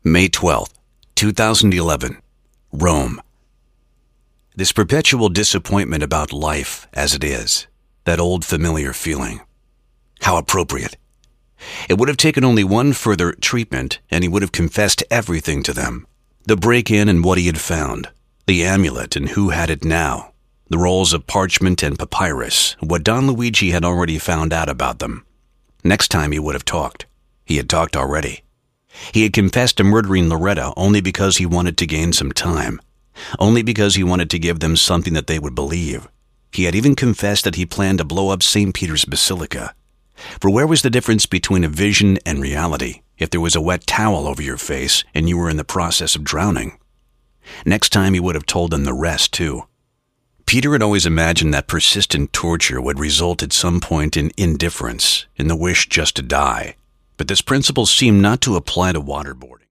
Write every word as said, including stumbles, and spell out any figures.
May twelfth, two thousand eleven, Rome. This perpetual disappointment about life as it is, that old familiar feeling. How appropriate. It would have taken only one further treatment, and he would have confessed everything to them. The break-in and what he had found, the amulet and who had it now, the rolls of parchment and papyrus, what Don Luigi had already found out about them. Next time he would have talked. He had talked already. He had confessed to murdering Loretta only because he wanted to gain some time, only because he wanted to give them something that they would believe. He had even confessed that he planned to blow up Saint Peter's Basilica. For where was the difference between a vision and reality if there was a wet towel over your face and you were in the process of drowning? Next time he would have told them the rest, too. Peter had always imagined that persistent torture would result at some point in indifference, in the wish just to die. But this principle seemed not to apply to waterboarding.